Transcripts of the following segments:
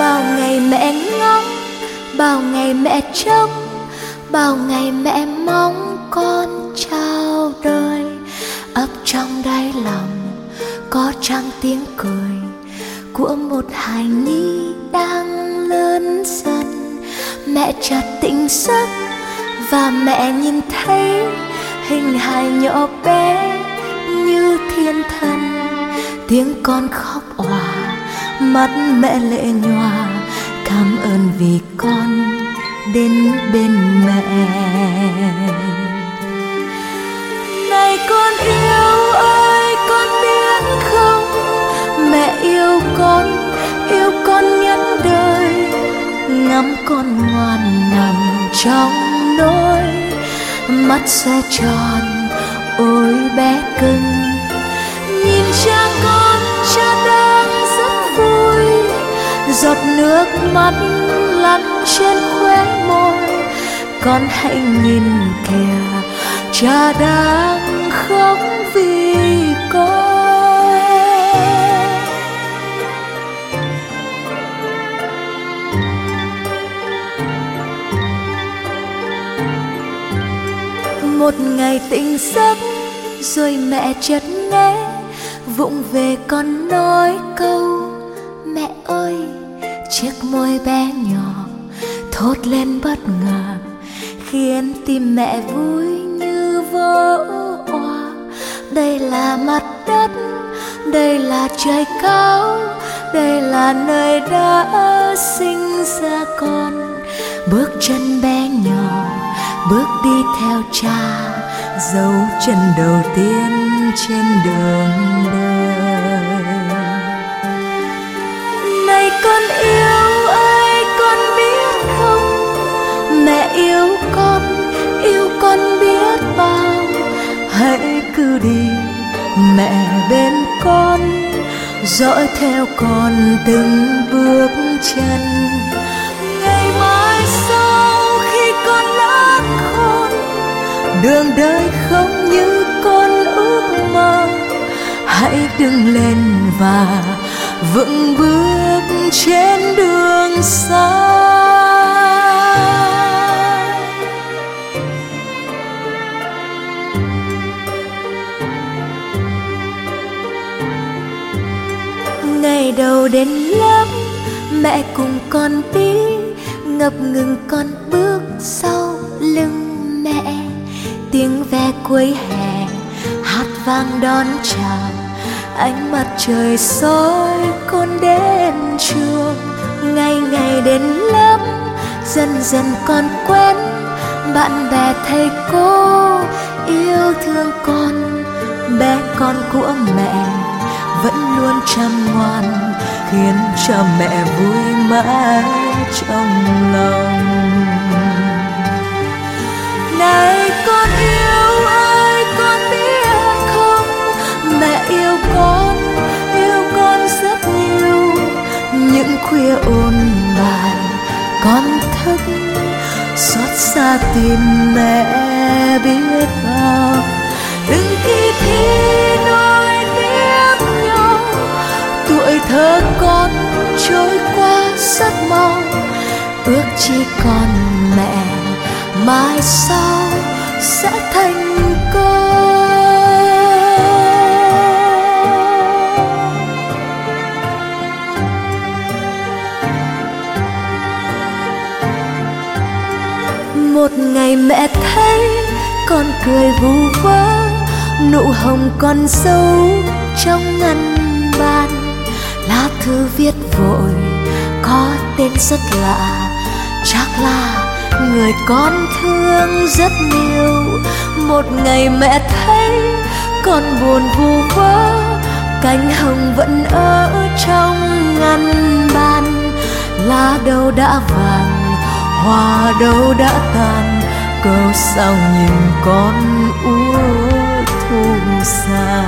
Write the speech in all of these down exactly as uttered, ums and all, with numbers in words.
Bao ngày mẹ ngóng, bao ngày mẹ trông, bao ngày mẹ mong con chào đời. Ấp trong đáy lòng có trăng tiếng cười của một hài nhi đang lớn dần. Mẹ chợt tỉnh giấc và mẹ nhìn thấy hình hài nhỏ bé như thiên thần. Tiếng con khóc òa, mắt mẹ lệ nhòa, cảm ơn vì con đến bên mẹ. Này con yêu ơi, con biết không, mẹ yêu con, yêu con nhất đời. Ngắm con ngoan nằm trong nỗi, mắt sẽ tròn ôi bé cưng. Nhìn cha con, cha đang rất vui, giọt nước mắt lăn trên khóe môi. Con hãy nhìn kìa, cha đang khóc vì con. Một ngày tỉnh giấc rồi mẹ chợt nghe vụng về con nói câu mẹ ơi. Chiếc môi bé nhỏ thốt lên bất ngờ, khiến tim mẹ vui như vỡ òa. Đây là mặt đất, đây là trời cao, đây là nơi đã sinh ra con. Bước chân bé nhỏ bước đi theo cha, dấu chân đầu tiên trên đường đời. Này con yêu ơi, con biết không, mẹ yêu con, yêu con biết bao. Hãy cứ đi mẹ bên con, dõi theo con từng bước chân. Ngày mai sau khi con lớn khôn, đường đời không như con ước mơ. Hãy đứng lên và vững bước trên đường xa. Ngày đầu đến lớp, mẹ cùng con đi, ngập ngừng con bước sau lưng mẹ. Tiếng ve cuối hè hát vang đón chào, ánh mặt trời soi con đến trường. Ngày ngày đến lớp, dần dần con quen bạn bè thầy cô yêu thương con. Bé con của mẹ vẫn luôn chăm ngoan, khiến cho mẹ vui mãi trong lòng. Này con yêu ơi, con biết không, mẹ yêu con, yêu con rất nhiều. Những khuya ôn bài con thức, xót xa tìm mẹ biết bao. Từng kỳ thi nối tiếp nhau, tuổi thơ con trôi qua rất mau. Ước chỉ còn mẹ mai sau sẽ thành công. Một ngày mẹ thấy con cười vu vơ, nụ hồng con dấu trong ngăn bàn. Lá thư viết vội có tên rất lạ, chắc là người con thương rất nhiều. Một ngày mẹ thấy con buồn vu vơ, cánh hồng vẫn ở trong ngăn bàn. Lá đâu đã vàng, hoa đâu đã tàn, câu sao nhìn con úa thu xa.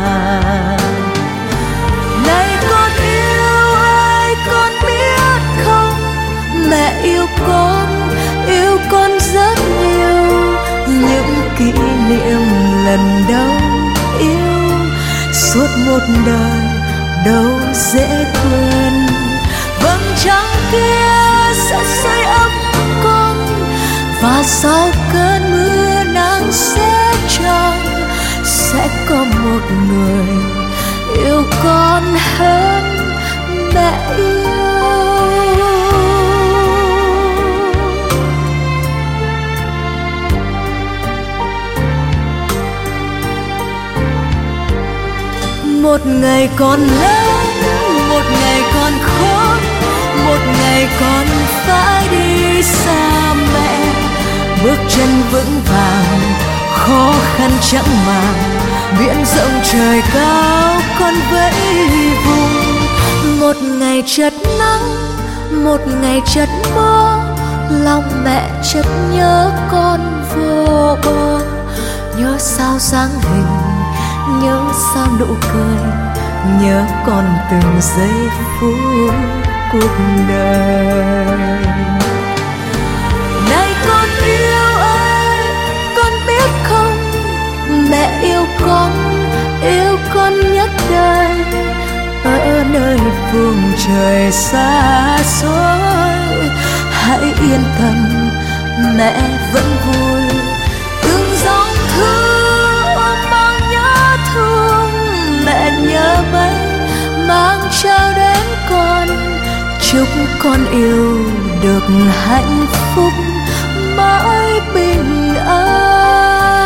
Này con yêu ơi, con biết không, mẹ yêu con, yêu con rất nhiều. Những kỷ niệm lần đầu yêu, suốt một đời đâu dễ quên. Vâng trăng kia sẽ sưởi ấm con, và sau cơn mưa nắng sẽ tròn, sẽ có một người yêu con hơn mẹ yêu. Một ngày còn lớn, một ngày còn khốn, một ngày còn phải đi xa mẹ. Bước chân vững vàng, khó khăn chẳng màng, biển rộng trời cao con vẫy vùng. Một ngày chợt nắng, một ngày chợt mưa, lòng mẹ chợt nhớ con vô bờ. Nhớ sao dáng hình, nhớ sao nụ cười, nhớ con từng giây phút cuộc đời. Này con yêu ơi, con biết không, mẹ yêu con, yêu con nhất đời. Ở nơi phương trời xa xôi, hãy yên tâm, mẹ vẫn vui. Từng dòng thư ôm mang nhớ thương, mẹ nhớ mấy mang trao đến con. Chúc con yêu được hạnh phúc mãi bình an.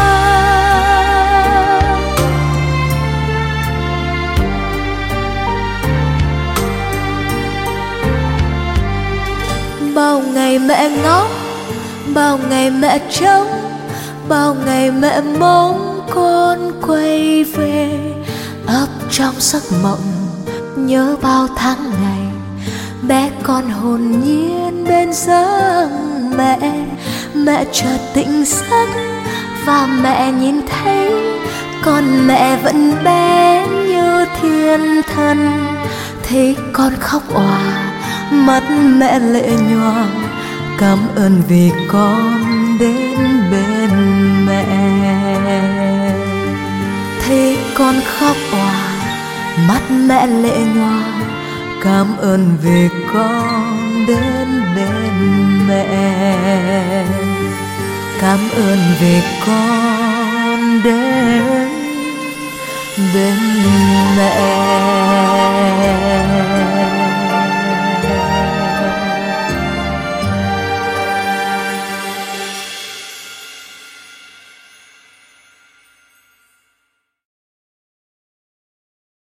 Bao ngày mẹ ngóng, bao ngày mẹ trông, bao ngày mẹ mong con quay về. Ấp trong giấc mộng nhớ bao tháng ngày, bé con hồn nhiên bên giấc mẹ. Mẹ chợt tỉnh giấc và mẹ nhìn thấy con mẹ vẫn bé như thiên thần. Thấy con khóc òa, mắt mẹ lệ nhòa, cảm ơn vì con đến bên mẹ. Thấy con khóc òa, mắt mẹ lệ nhòa, cảm ơn vì con đến bên mẹ. Cảm ơn vì con đến bên mẹ.